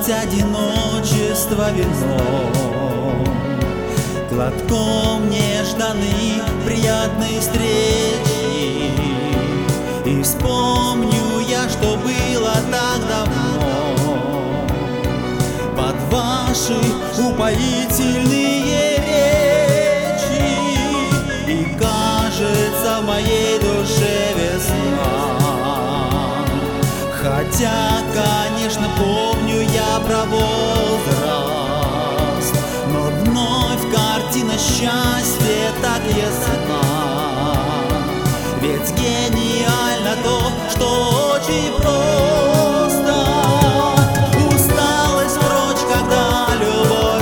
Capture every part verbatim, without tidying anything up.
Напоить одиночество вином, глотком нежданной приятной встречи. И вспомню я, что было так давно, под ваши упоительные речи. И кажется, в моей душе весна, хотя, конечно, помню я про возраст, но вновь картина счастья так ясна. Ведь гениально то, что очень просто. Усталость прочь, когда любовь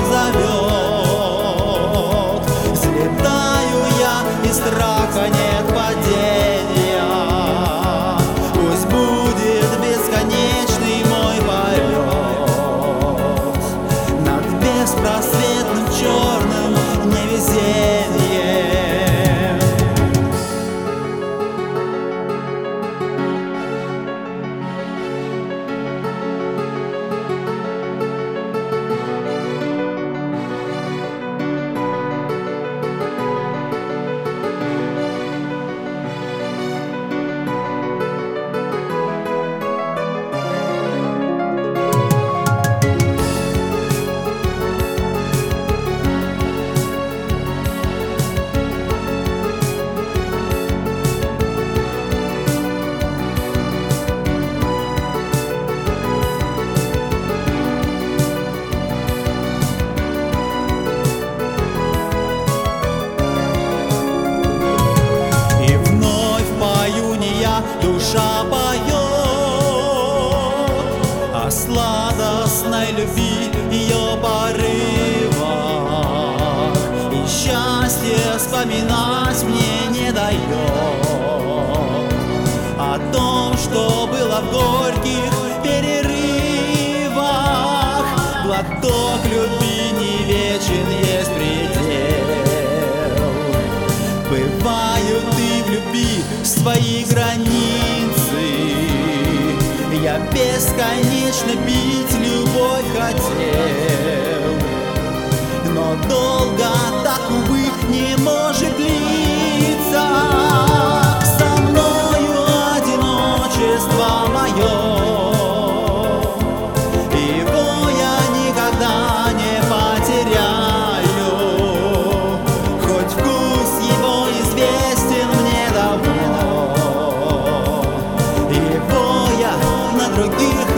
зовет. Взлетаю я, и страха нет падения. Пусть будет бесконечный мой полет над беспросветным черным невезением. Душа поет о сладостной любви ее порывах, и счастье вспоминать мне не дает о том, что было в горьких перерывах. Глоток любви не вечен, есть предел. Бывают и в любви свои границы. Я бесконечно бить любовь хотел, но долго так, увы, не может длиться. Со мною одиночество мое, его я никогда не потеряю, хоть вкус его известен мне давно. Его я на других